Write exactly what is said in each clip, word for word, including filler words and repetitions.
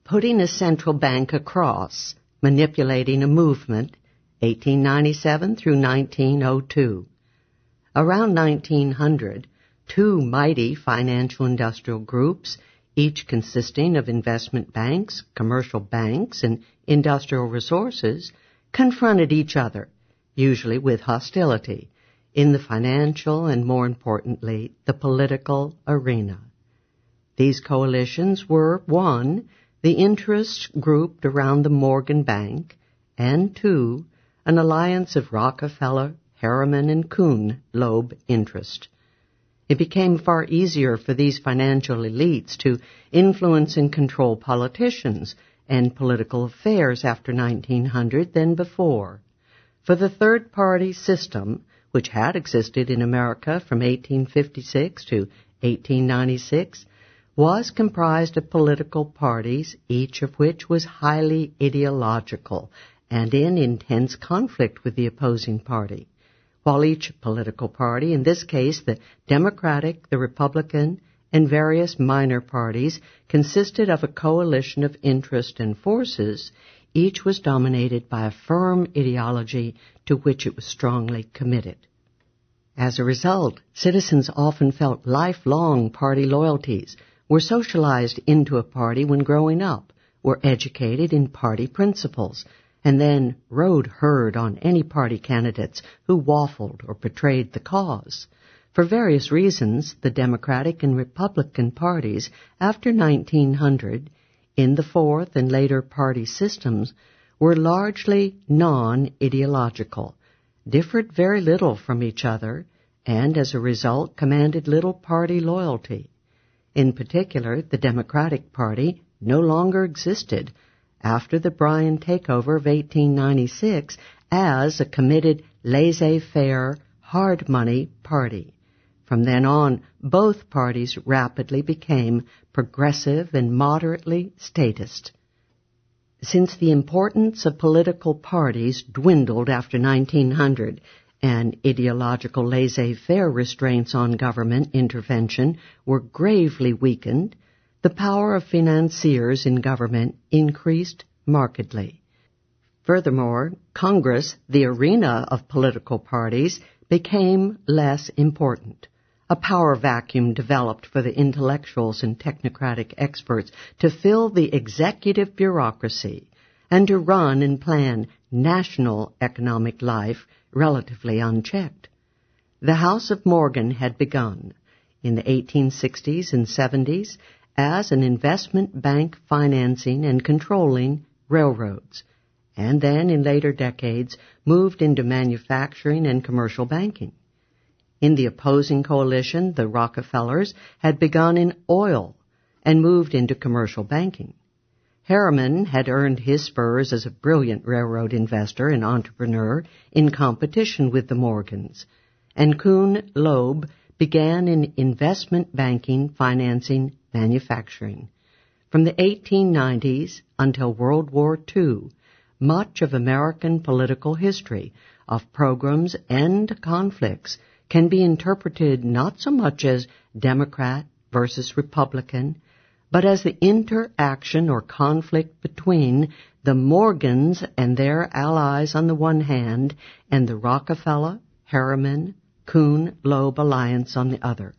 Putting a central bank across, manipulating a movement, eighteen ninety-seven through nineteen oh two. Around nineteen hundred, two mighty financial industrial groups, each consisting of investment banks, commercial banks, and industrial resources, confronted each other, usually with hostility, in the financial and, more importantly, the political arena. These coalitions were, one, the interests grouped around the Morgan Bank, and two, an alliance of Rockefeller, Harriman, and Kuhn Loeb interest. It became far easier for these financial elites to influence and control politicians and political affairs after nineteen hundred than before. For the third-party system, which had existed in America from eighteen fifty-six to eighteen ninety-six, was comprised of political parties, each of which was highly ideological and in intense conflict with the opposing party, while each political party, in this case the Democratic, the Republican, and various minor parties, consisted of a coalition of interest and forces, each was dominated by a firm ideology to which it was strongly committed. As a result, citizens often felt lifelong party loyalties, were socialized into a party when growing up, were educated in party principles, and then rode herd on any party candidates who waffled or betrayed the cause. For various reasons, the Democratic and Republican parties after nineteen hundred, in the fourth and later party systems, were largely non-ideological, differed very little from each other, and as a result commanded little party loyalty. In particular, the Democratic Party no longer existed after the Bryan takeover of eighteen ninety-six as a committed, laissez-faire, hard-money party. From then on, both parties rapidly became progressive and moderately statist. Since the importance of political parties dwindled after nineteen hundred, and ideological laissez-faire restraints on government intervention were gravely weakened, the power of financiers in government increased markedly. Furthermore, Congress, the arena of political parties, became less important. A power vacuum developed for the intellectuals and technocratic experts to fill the executive bureaucracy and to run and plan national economic life relatively unchecked. The House of Morgan had begun in the eighteen sixties and seventies as an investment bank financing and controlling railroads, and then in later decades moved into manufacturing and commercial banking. In the opposing coalition, the Rockefellers had begun in oil and moved into commercial banking. Harriman had earned his spurs as a brilliant railroad investor and entrepreneur in competition with the Morgans, and Kuhn Loeb began in investment banking, financing, manufacturing. From the eighteen nineties until World War Two, much of American political history of pogroms and conflicts can be interpreted not so much as Democrat versus Republican, but as the interaction or conflict between the Morgans and their allies on the one hand and the Rockefeller, Harriman, Kuhn, Loeb alliance on the other.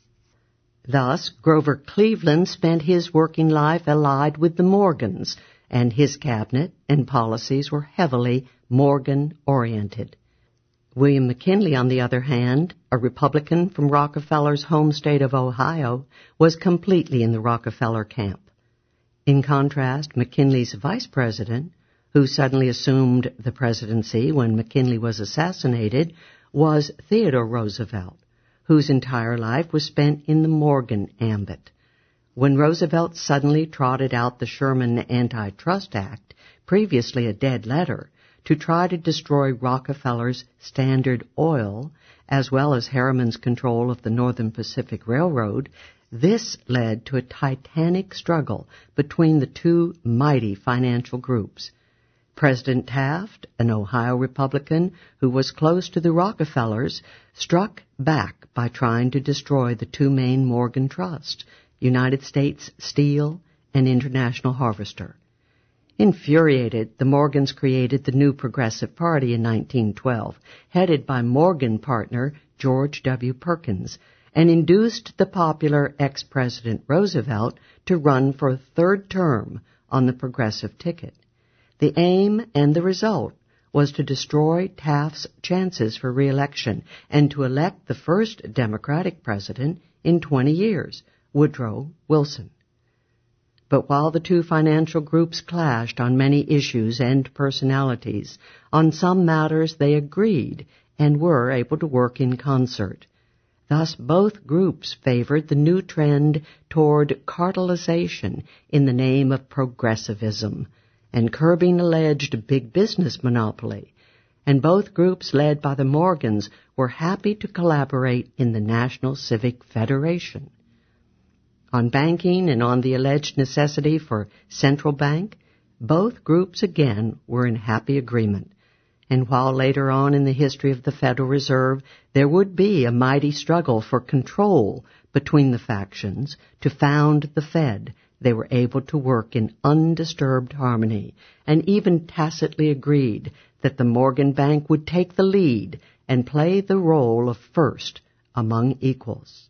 Thus, Grover Cleveland spent his working life allied with the Morgans, and his cabinet and policies were heavily Morgan-oriented. William McKinley, on the other hand, a Republican from Rockefeller's home state of Ohio, was completely in the Rockefeller camp. In contrast, McKinley's vice president, who suddenly assumed the presidency when McKinley was assassinated, was Theodore Roosevelt, whose entire life was spent in the Morgan ambit. When Roosevelt suddenly trotted out the Sherman Antitrust Act, previously a dead letter, to try to destroy Rockefeller's Standard Oil, as well as Harriman's control of the Northern Pacific Railroad, this led to a titanic struggle between the two mighty financial groups. President Taft, an Ohio Republican who was close to the Rockefellers, struck back by trying to destroy the two main Morgan trusts, United States Steel and International Harvester. Infuriated, the Morgans created the New Progressive Party in nineteen twelve, headed by Morgan partner George W. Perkins, and induced the popular ex-President Roosevelt to run for a third term on the progressive ticket. The aim and the result was to destroy Taft's chances for re-election and to elect the first Democratic president in twenty years, Woodrow Wilson. But while the two financial groups clashed on many issues and personalities, on some matters they agreed and were able to work in concert. Thus, both groups favored the new trend toward cartelization in the name of progressivism and curbing alleged big business monopoly, and both groups led by the Morgans were happy to collaborate in the National Civic Federation. On banking and on the alleged necessity for central bank, both groups again were in happy agreement. And while later on in the history of the Federal Reserve there would be a mighty struggle for control between the factions to found the Fed, they were able to work in undisturbed harmony and even tacitly agreed that the Morgan Bank would take the lead and play the role of first among equals.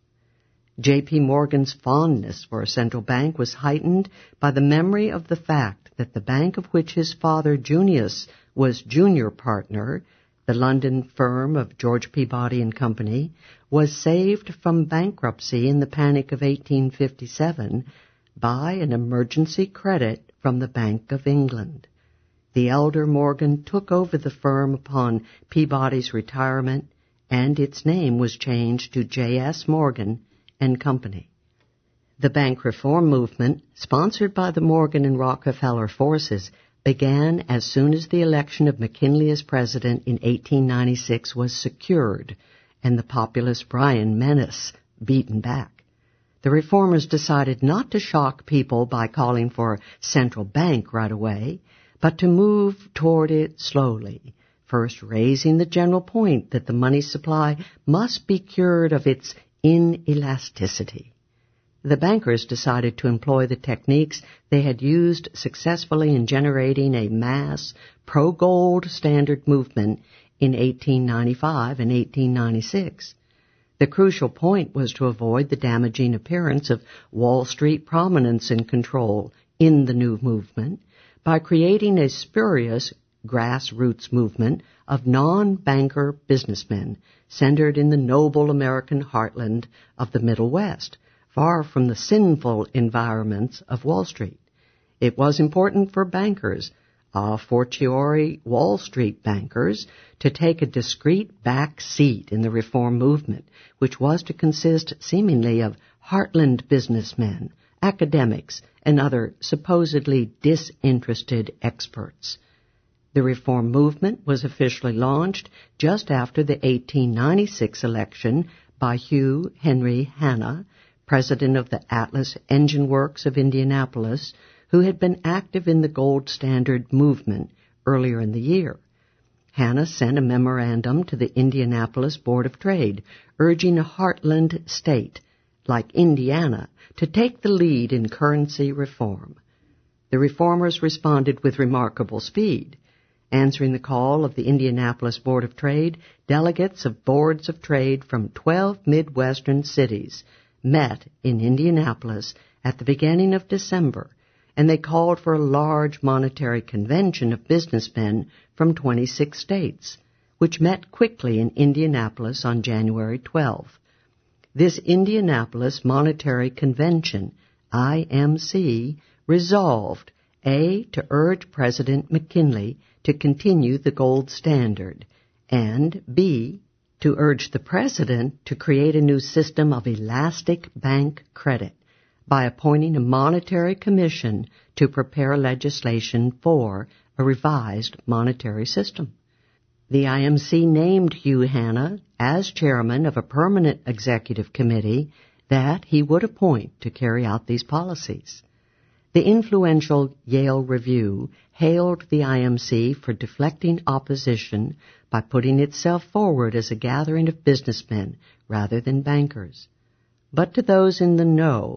J P. Morgan's fondness for a central bank was heightened by the memory of the fact that the bank of which his father Junius was junior partner, the London firm of George Peabody and Company, was saved from bankruptcy in the Panic of eighteen fifty-seven by an emergency credit from the Bank of England. The elder Morgan took over the firm upon Peabody's retirement, and its name was changed to J S. Morgan and Company. The bank reform movement, sponsored by the Morgan and Rockefeller forces, began as soon as the election of McKinley as president in eighteen ninety-six was secured and the populist Bryan menace beaten back. The reformers decided not to shock people by calling for a central bank right away, but to move toward it slowly, first raising the general point that the money supply must be cured of its inelasticity. The bankers decided to employ the techniques they had used successfully in generating a mass pro-gold standard movement in eighteen ninety-five and eighteen ninety-six. The crucial point was to avoid the damaging appearance of Wall Street prominence and control in the new movement by creating a spurious grassroots movement of non-banker businessmen centered in the noble American heartland of the Middle West, far from the sinful environments of Wall Street. It was important for bankers, a fortiori Wall Street bankers, to take a discreet back seat in the reform movement, which was to consist seemingly of heartland businessmen, academics, and other supposedly disinterested experts. The reform movement was officially launched just after the eighteen ninety-six election by Hugh Henry Hanna, president of the Atlas Engine Works of Indianapolis, who had been active in the gold standard movement earlier in the year. Hanna sent a memorandum to the Indianapolis Board of Trade urging a heartland state, like Indiana, to take the lead in currency reform. The reformers responded with remarkable speed. Answering the call of the Indianapolis Board of Trade, delegates of boards of trade from twelve Midwestern cities met in Indianapolis at the beginning of December, and they called for a large monetary convention of businessmen from twenty-six states, which met quickly in Indianapolis on January twelfth. This Indianapolis Monetary Convention, I M C, resolved, A, to urge President McKinley to continue the gold standard, and B, to urge the President to create a new system of elastic bank credit by appointing a monetary commission to prepare legislation for a revised monetary system. The I M C named Hugh Hanna as chairman of a permanent executive committee that he would appoint to carry out these policies. The influential Yale Review hailed the I M C for deflecting opposition by putting itself forward as a gathering of businessmen rather than bankers. But to those in the know,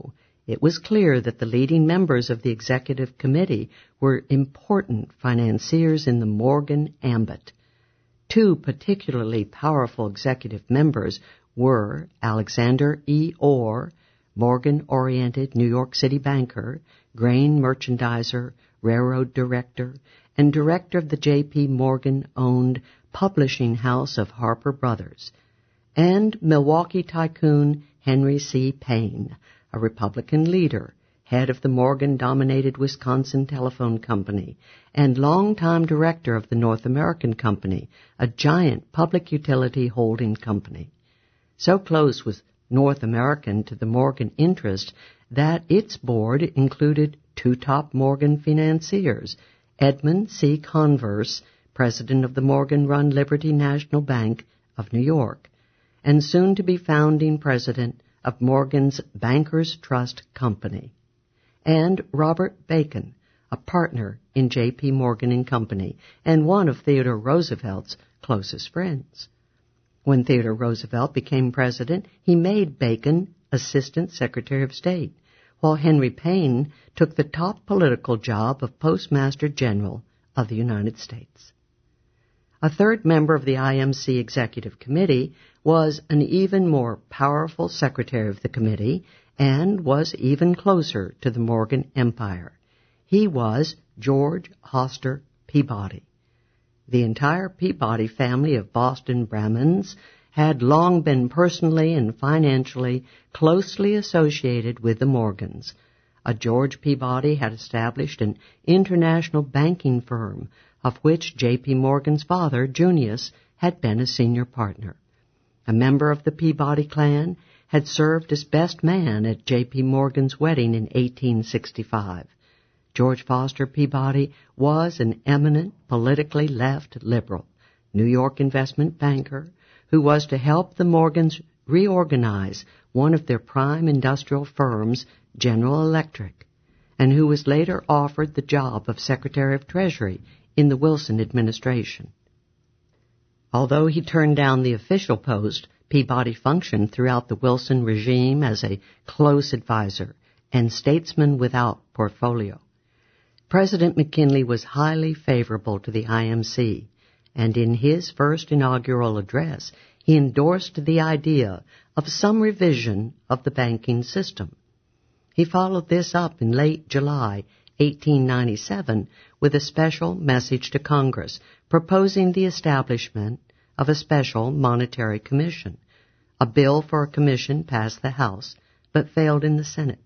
it was clear that the leading members of the executive committee were important financiers in the Morgan ambit. Two particularly powerful executive members were Alexander E. Orr, Morgan-oriented New York City banker, grain merchandiser, railroad director, and director of the J P. Morgan-owned publishing house of Harper Brothers, and Milwaukee tycoon Henry C. Payne, a Republican leader, head of the Morgan-dominated Wisconsin Telephone Company, and longtime director of the North American Company, a giant public utility holding company. So close was North American to the Morgan interest that its board included two top Morgan financiers, Edmund C. Converse, president of the Morgan-run Liberty National Bank of New York, and soon-to-be founding president of Morgan's Bankers Trust Company, and Robert Bacon, a partner in J P. Morgan and Company, and one of Theodore Roosevelt's closest friends. When Theodore Roosevelt became president, he made Bacon Assistant Secretary of State, while Henry Payne took the top political job of Postmaster General of the United States. A third member of the I M C Executive Committee was an even more powerful secretary of the committee and was even closer to the Morgan Empire. He was George Hoster Peabody. The entire Peabody family of Boston Brahmins had long been personally and financially closely associated with the Morgans. A George Peabody had established an international banking firm, of which J P. Morgan's father, Junius, had been a senior partner. A member of the Peabody clan had served as best man at J P. Morgan's wedding in eighteen sixty-five. George Foster Peabody was an eminent, politically left liberal, New York investment banker who was to help the Morgans reorganize one of their prime industrial firms, General Electric, and who was later offered the job of Secretary of Treasury in the Wilson administration. Although he turned down the official post, Peabody functioned throughout the Wilson regime as a close advisor and statesman without portfolio. President McKinley was highly favorable to the I M C, and in his first inaugural address, he endorsed the idea of some revision of the banking system. He followed this up in late July eighteen ninety-seven with a special message to Congress proposing the establishment of a special monetary commission. A bill for a commission passed the House, but failed in the Senate.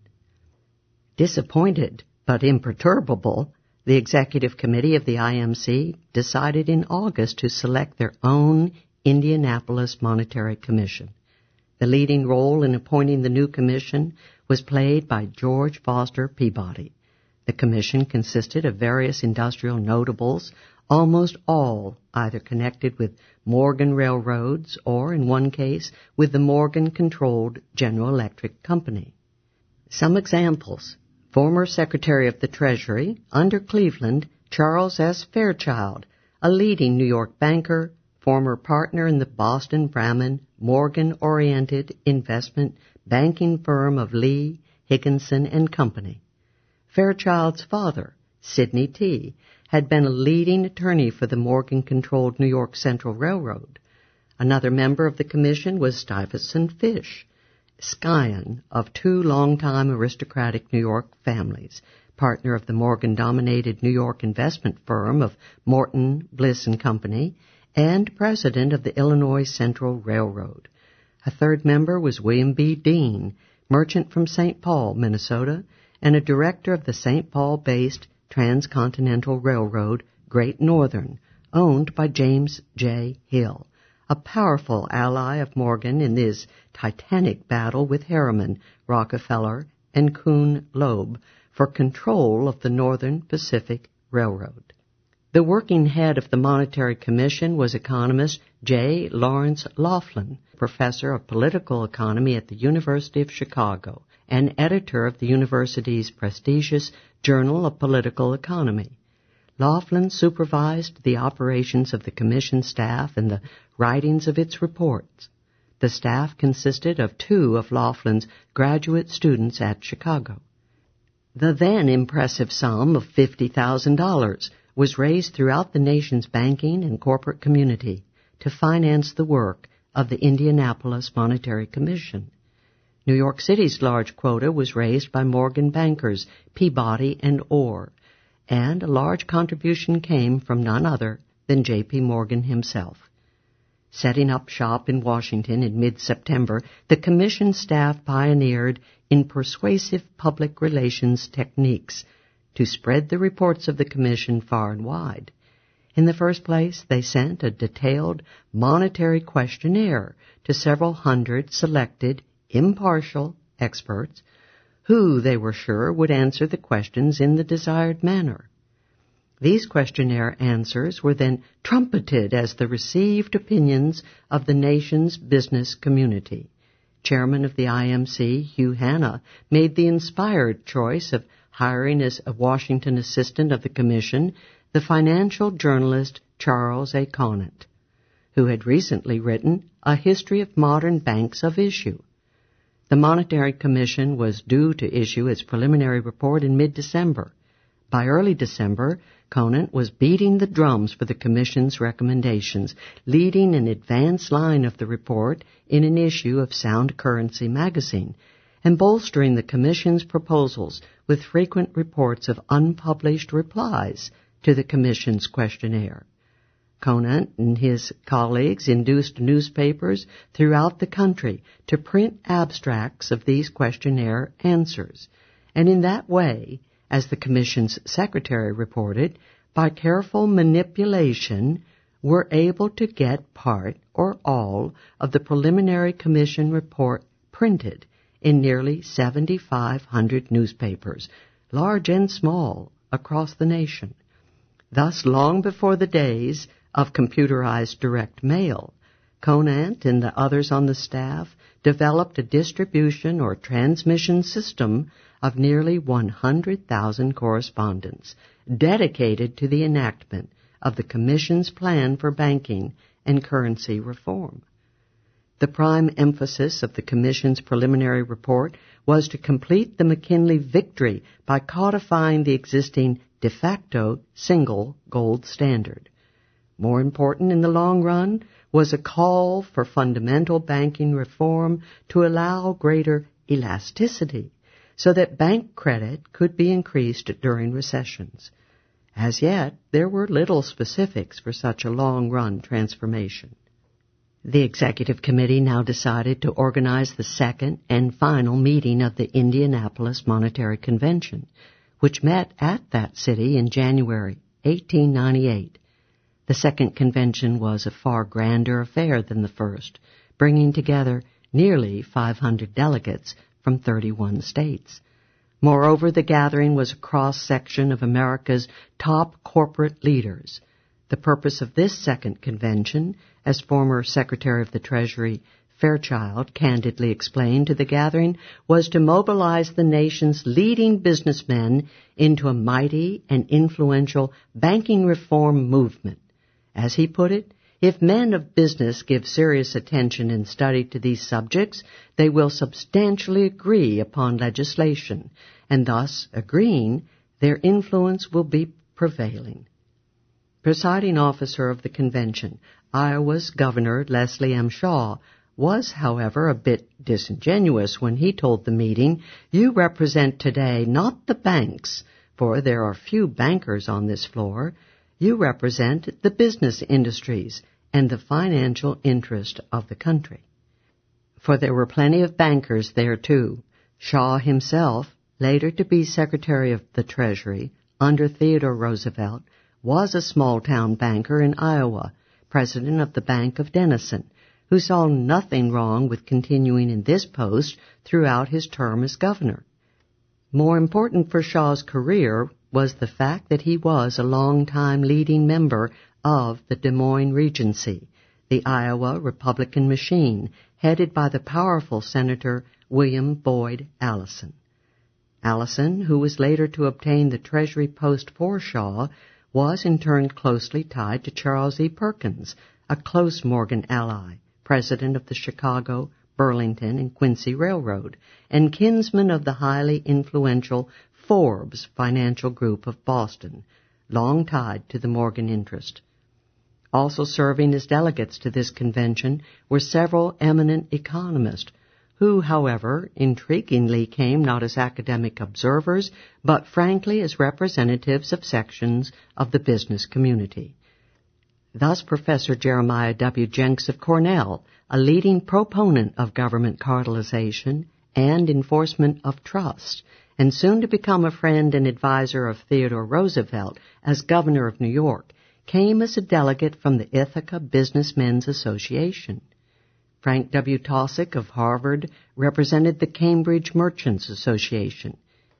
Disappointed but imperturbable, the Executive Committee of the I M C decided in August to select their own Indianapolis Monetary Commission. The leading role in appointing the new commission was played by George Foster Peabody. The commission consisted of various industrial notables, almost all either connected with Morgan Railroads or, in one case, with the Morgan-controlled General Electric Company. Some examples. Former Secretary of the Treasury, under Cleveland, Charles S. Fairchild, a leading New York banker, former partner in the Boston Brahmin Morgan-oriented investment banking firm of Lee, Higginson and Company. Fairchild's father, Sidney T., had been a leading attorney for the Morgan-controlled New York Central Railroad. Another member of the commission was Stuyvesant Fish, scion of two longtime aristocratic New York families, partner of the Morgan-dominated New York investment firm of Morton, Bliss and Company, and president of the Illinois Central Railroad. A third member was William B. Dean, merchant from Saint Paul, Minnesota, and a director of the Saint Paul-based Transcontinental Railroad, Great Northern, owned by James J. Hill, a powerful ally of Morgan in this titanic battle with Harriman, Rockefeller, and Kuhn Loeb for control of the Northern Pacific Railroad. The working head of the Monetary Commission was economist J. Lawrence Laughlin, professor of political economy at the University of Chicago and editor of the university's prestigious Journal of Political Economy. Laughlin supervised the operations of the commission staff and the writings of its reports. The staff consisted of two of Laughlin's graduate students at Chicago. The then impressive sum of fifty thousand dollars was raised throughout the nation's banking and corporate community to finance the work of the Indianapolis Monetary Commission. New York City's large quota was raised by Morgan bankers Peabody and Orr, and a large contribution came from none other than J P. Morgan himself. Setting up shop in Washington in mid-September, the Commission staff pioneered in persuasive public relations techniques to spread the reports of the Commission far and wide. In the first place, they sent a detailed monetary questionnaire to several hundred selected, impartial experts who, they were sure, would answer the questions in the desired manner. These questionnaire answers were then trumpeted as the received opinions of the nation's business community. Chairman of the I M C, Hugh Hanna, made the inspired choice of hiring as a Washington assistant of the Commission the financial journalist Charles A. Conant, who had recently written A History of Modern Banks of Issue. The Monetary Commission was due to issue its preliminary report in mid-December. By early December, Conant was beating the drums for the Commission's recommendations, leading an advance line of the report in an issue of Sound Currency magazine, and bolstering the Commission's proposals with frequent reports of unpublished replies to the Commission's questionnaire. Conant and his colleagues induced newspapers throughout the country to print abstracts of these questionnaire answers, and in that way, as the Commission's secretary reported, by careful manipulation, were able to get part or all of the preliminary Commission report printed in nearly seventy-five hundred newspapers, large and small, across the nation. Thus, long before the days of computerized direct mail, Conant and the others on the staff developed a distribution or transmission system of nearly one hundred thousand correspondence dedicated to the enactment of the Commission's plan for banking and currency reform. The prime emphasis of the Commission's preliminary report was to complete the McKinley victory by codifying the existing de facto single gold standard. More important in the long run was a call for fundamental banking reform to allow greater elasticity so that bank credit could be increased during recessions. As yet, there were little specifics for such a long-run transformation. The Executive Committee now decided to organize the second and final meeting of the Indianapolis Monetary Convention, which met at that city in January eighteen ninety-eight. The second convention was a far grander affair than the first, bringing together nearly five hundred delegates from thirty-one states. Moreover, the gathering was a cross-section of America's top corporate leaders. The purpose of this second convention, as former Secretary of the Treasury Fairchild candidly explained to the gathering, was to mobilize the nation's leading businessmen into a mighty and influential banking reform movement. As he put it, if men of business give serious attention and study to these subjects, they will substantially agree upon legislation, and thus, agreeing, their influence will be prevailing. Presiding officer of the convention, Iowa's Governor Leslie M. Shaw, was, however, a bit disingenuous when he told the meeting, "You represent today not the banks, for there are few bankers on this floor. You represent the business industries and the financial interest of the country." For there were plenty of bankers there, too. Shaw himself, later to be Secretary of the Treasury under Theodore Roosevelt, was a small-town banker in Iowa, president of the Bank of Denison, who saw nothing wrong with continuing in this post throughout his term as governor. More important for Shaw's career was the fact that he was a long-time leading member of the Des Moines Regency, the Iowa Republican machine, headed by the powerful Senator William Boyd Allison. Allison, who was later to obtain the Treasury post for Shaw, was in turn closely tied to Charles E. Perkins, a close Morgan ally, president of the Chicago, Burlington, and Quincy Railroad, and kinsman of the highly influential Forbes Financial Group of Boston, long tied to the Morgan interest. Also serving as delegates to this convention were several eminent economists, who, however, intriguingly came not as academic observers, but frankly as representatives of sections of the business community. Thus, Professor Jeremiah W. Jenks of Cornell, a leading proponent of government cartelization and enforcement of trust, and soon to become a friend and advisor of Theodore Roosevelt as governor of New York, came as a delegate from the Ithaca Businessmen's Association. Frank W. Taussig of Harvard represented the Cambridge Merchants Association.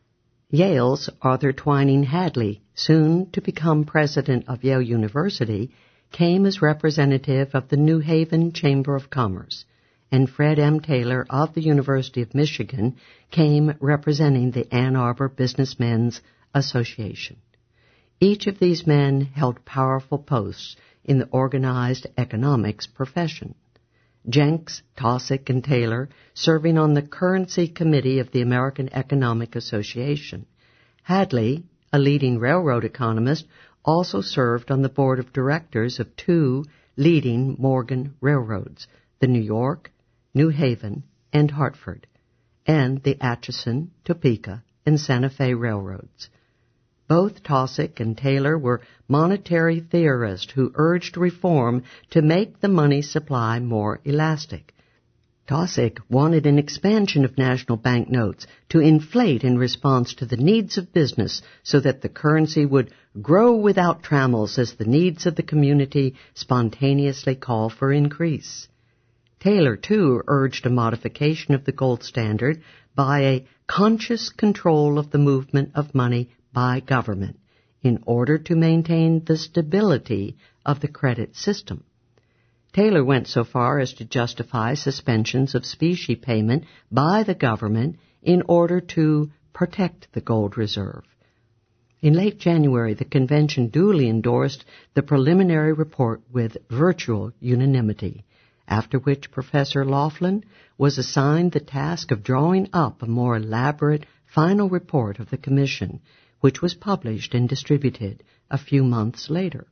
Yale's Arthur Twining Hadley, soon to become president of Yale University, came as representative of the New Haven Chamber of Commerce, and Fred M. Taylor of the University of Michigan came representing the Ann Arbor Businessmen's Association. Each of these men held powerful posts in the organized economics profession. Jenks, Taussig, and Taylor serving on the Currency Committee of the American Economic Association. Hadley, a leading railroad economist, also served on the board of directors of two leading Morgan railroads, the New York, New Haven, and Hartford, and the Atchison, Topeka, and Santa Fe railroads. Both Taussig and Taylor were monetary theorists who urged reform to make the money supply more elastic. Taussig wanted an expansion of national banknotes to inflate in response to the needs of business so that the currency would grow without trammels as the needs of the community spontaneously call for increase. Taylor, too, urged a modification of the gold standard by a conscious control of the movement of money by government in order to maintain the stability of the credit system. Taylor went so far as to justify suspensions of specie payment by the government in order to protect the gold reserve. In late January, the convention duly endorsed the preliminary report with virtual unanimity, after which Professor Laughlin was assigned the task of drawing up a more elaborate final report of the commission, which was published and distributed a few months later.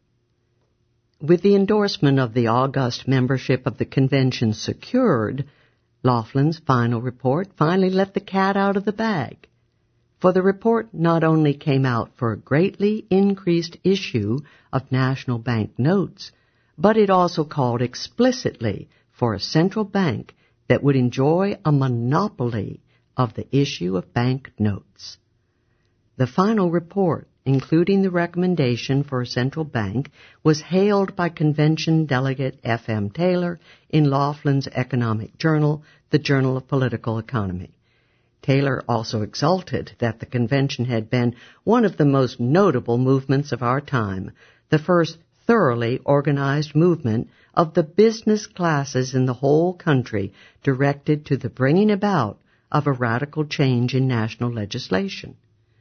With the endorsement of the august membership of the convention secured, Laughlin's final report finally let the cat out of the bag. For the report not only came out for a greatly increased issue of national bank notes, but it also called explicitly for a central bank that would enjoy a monopoly of the issue of bank notes. The final report, including the recommendation for a central bank, was hailed by convention delegate F M Taylor in Laughlin's economic journal, the Journal of Political Economy. Taylor also exulted that the convention had been one of the most notable movements of our time, the first thoroughly organized movement of the business classes in the whole country directed to the bringing about of a radical change in national legislation.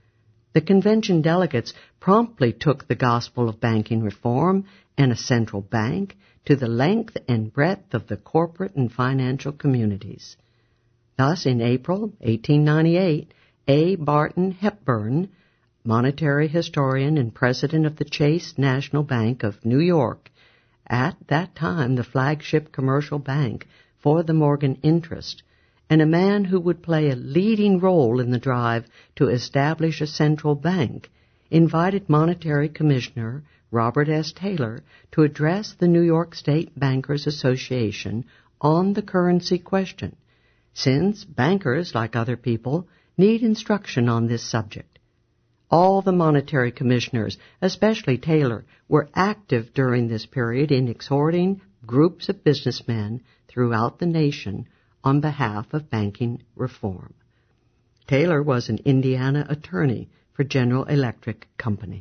The convention delegates promptly took the gospel of banking reform and a central bank to the length and breadth of the corporate and financial communities. Thus, in April eighteen ninety-eight, A. Barton Hepburn, monetary historian and president of the Chase National Bank of New York, at that time the flagship commercial bank for the Morgan interest, and a man who would play a leading role in the drive to establish a central bank, invited Monetary Commissioner Robert S. Taylor to address the New York State Bankers Association on the currency question, since bankers, like other people, need instruction on this subject. All the monetary commissioners, especially Taylor, were active during this period in exhorting groups of businessmen throughout the nation on behalf of banking reform. Taylor was an Indiana attorney for General Electric Company.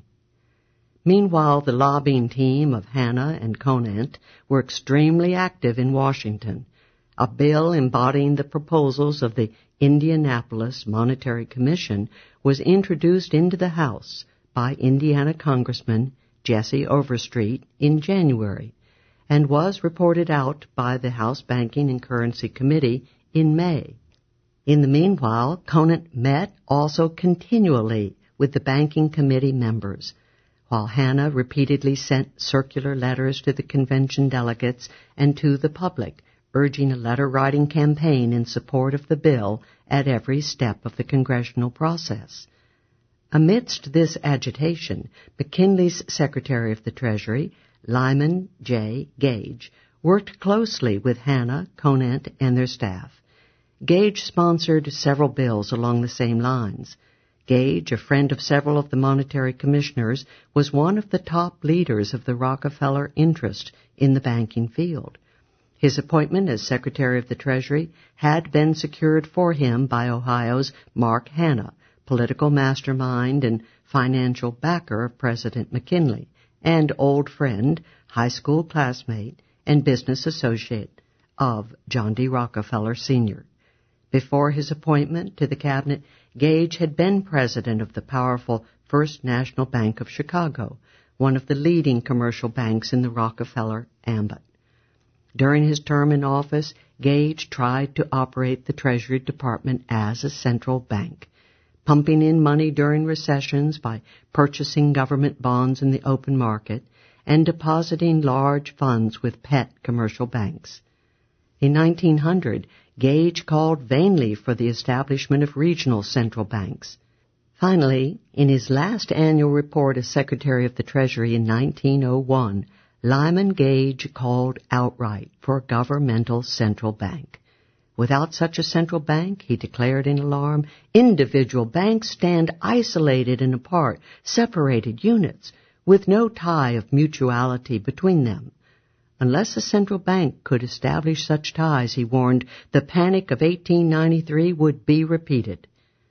Meanwhile, the lobbying team of Hanna and Conant were extremely active in Washington. A bill embodying the proposals of the Indianapolis Monetary Commission was introduced into the House by Indiana Congressman Jesse Overstreet in January, and was reported out by the House Banking and Currency Committee in May. In the meanwhile, Conant met also continually with the Banking Committee members, while Hanna repeatedly sent circular letters to the convention delegates and to the public, urging a letter-writing campaign in support of the bill at every step of the congressional process. Amidst this agitation, McKinley's Secretary of the Treasury, Lyman J. Gage, worked closely with Hanna, Conant, and their staff. Gage sponsored several bills along the same lines. Gage, a friend of several of the monetary commissioners, was one of the top leaders of the Rockefeller interest in the banking field. His appointment as Secretary of the Treasury had been secured for him by Ohio's Mark Hanna, political mastermind and financial backer of President McKinley, and old friend, high school classmate, and business associate of John D. Rockefeller, Senior Before his appointment to the cabinet, Gage had been president of the powerful First National Bank of Chicago, one of the leading commercial banks in the Rockefeller ambit. During his term in office, Gage tried to operate the Treasury Department as a central bank, pumping in money during recessions by purchasing government bonds in the open market and depositing large funds with pet commercial banks. In nineteen hundred, Gage called vainly for the establishment of regional central banks. Finally, in his last annual report as Secretary of the Treasury in nineteen oh one, Lyman Gage called outright for a governmental central bank. Without such a central bank, he declared in alarm, individual banks stand isolated and apart, separated units, with no tie of mutuality between them. Unless a central bank could establish such ties, he warned, the panic of eighteen ninety-three would be repeated.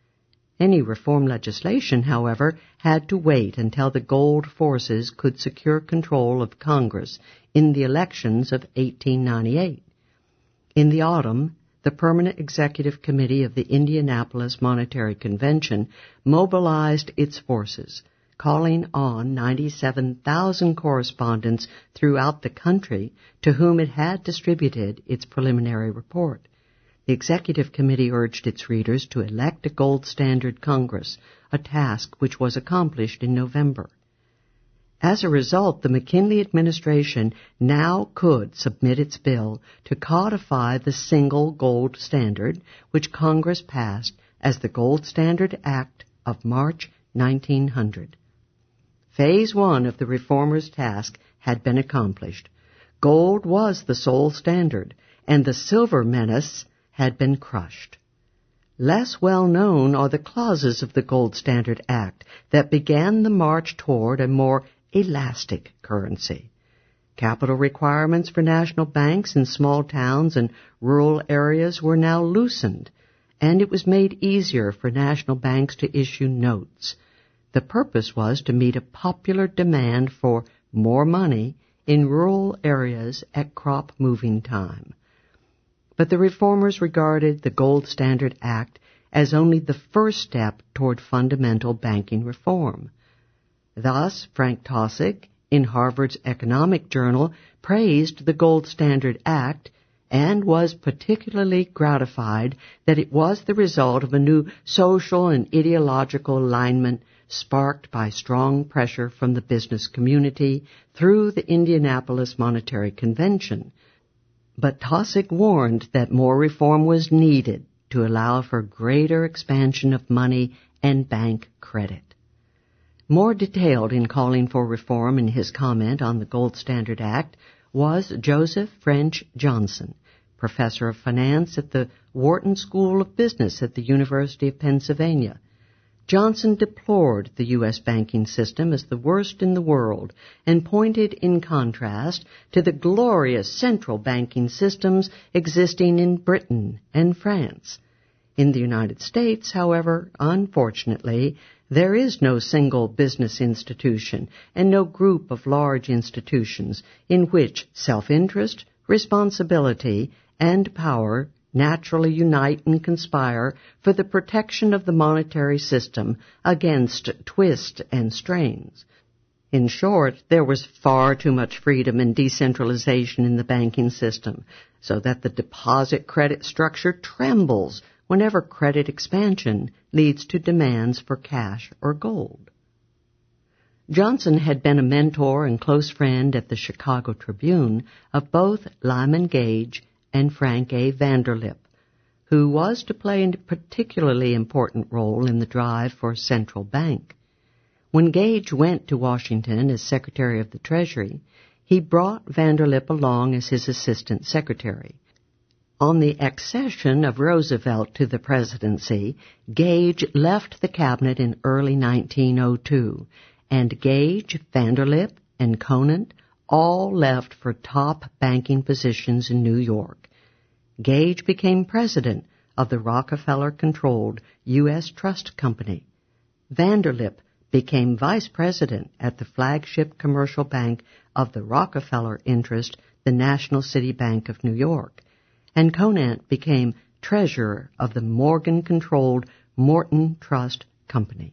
Any reform legislation, however, had to wait until the gold forces could secure control of Congress in the elections of eighteen ninety-eight. In the autumn, the Permanent Executive Committee of the Indianapolis Monetary Convention mobilized its forces, calling on ninety-seven thousand correspondents throughout the country to whom it had distributed its preliminary report. The Executive Committee urged its readers to elect a gold standard Congress, a task which was accomplished in November. As a result, the McKinley administration now could submit its bill to codify the single gold standard, which Congress passed as the Gold Standard Act of March nineteen hundred. Phase one of the reformers' task had been accomplished. Gold was the sole standard, and the silver menace had been crushed. Less well known are the clauses of the Gold Standard Act that began the march toward a more elastic currency. Capital requirements for national banks in small towns and rural areas were now loosened, and it was made easier for national banks to issue notes. The purpose was to meet a popular demand for more money in rural areas at crop moving time. But the reformers regarded the Gold Standard Act as only the first step toward fundamental banking reform. Thus, Frank Taussig, in Harvard's Economic Journal, praised the Gold Standard Act and was particularly gratified that it was the result of a new social and ideological alignment sparked by strong pressure from the business community through the Indianapolis Monetary Convention. But Taussig warned that more reform was needed to allow for greater expansion of money and bank credit. More detailed in calling for reform in his comment on the Gold Standard Act was Joseph French Johnson, professor of finance at the Wharton School of Business at the University of Pennsylvania. Johnson deplored the U S banking system as the worst in the world and pointed in contrast to the glorious central banking systems existing in Britain and France. In the United States, however, unfortunately, there is no single business institution and no group of large institutions in which self-interest, responsibility, and power naturally unite and conspire for the protection of the monetary system against twist and strains. In short, there was far too much freedom and decentralization in the banking system, so that the deposit credit structure trembles whenever credit expansion leads to demands for cash or gold. Johnson had been a mentor and close friend at the Chicago Tribune of both Lyman Gage and Frank A. Vanderlip, who was to play a particularly important role in the drive for a central bank. When Gage went to Washington as Secretary of the Treasury, he brought Vanderlip along as his assistant secretary. On the accession of Roosevelt to the presidency, Gage left the cabinet in early nineteen oh two, and Gage, Vanderlip, and Conant all left for top banking positions in New York. Gage became president of the Rockefeller-controlled U S Trust Company. Vanderlip became vice president at the flagship commercial bank of the Rockefeller interest, the National City Bank of New York, and Conant became treasurer of the Morgan-controlled Morton Trust Company.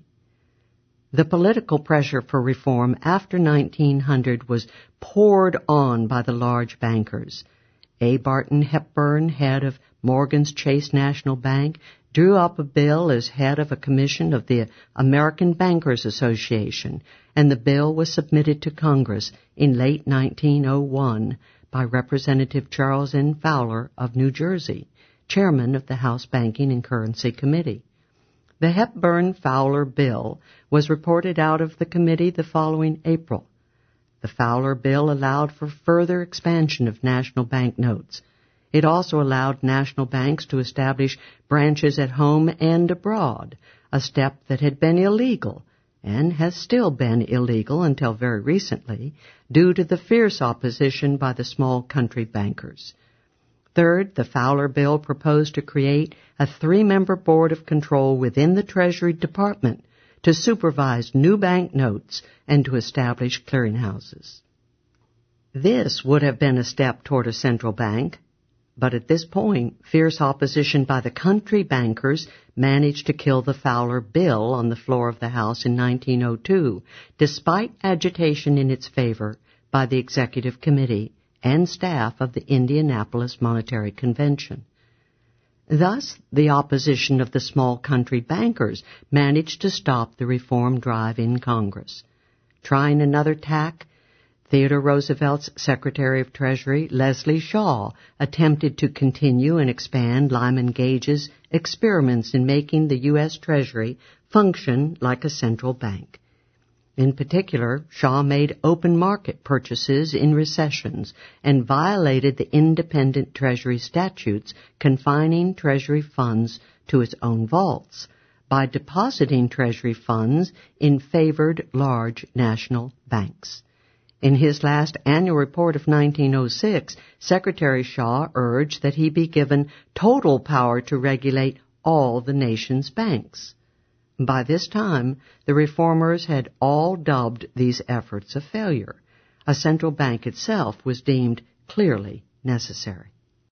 The political pressure for reform after nineteen hundred was poured on by the large bankers. A. Barton Hepburn, head of Morgan's Chase National Bank, drew up a bill as head of a commission of the American Bankers Association, and the bill was submitted to Congress in late nineteen oh one by Representative Charles N. Fowler of New Jersey, chairman of the House Banking and Currency Committee. The Hepburn-Fowler bill was reported out of the committee the following April. The Fowler bill allowed for further expansion of national bank notes. It also allowed national banks to establish branches at home and abroad, a step that had been illegal and has still been illegal until very recently due to the fierce opposition by the small country bankers. Third, the Fowler bill proposed to create a three-member board of control within the Treasury Department to supervise new bank notes and to establish clearinghouses. This would have been a step toward a central bank, but at this point, fierce opposition by the country bankers managed to kill the Fowler bill on the floor of the House in nineteen oh two, despite agitation in its favor by the Executive Committee and staff of the Indianapolis Monetary Convention. Thus, the opposition of the small country bankers managed to stop the reform drive in Congress. Trying another tack, Theodore Roosevelt's Secretary of Treasury, Leslie Shaw, attempted to continue and expand Lyman Gage's experiments in making the U S Treasury function like a central bank. In particular, Shaw made open market purchases in recessions and violated the independent Treasury statutes confining Treasury funds to its own vaults by depositing Treasury funds in favored large national banks. In his last annual report of nineteen oh six, Secretary Shaw urged that he be given total power to regulate all the nation's banks. By this time, the reformers had all dubbed these efforts a failure. A central bank itself was deemed clearly necessary.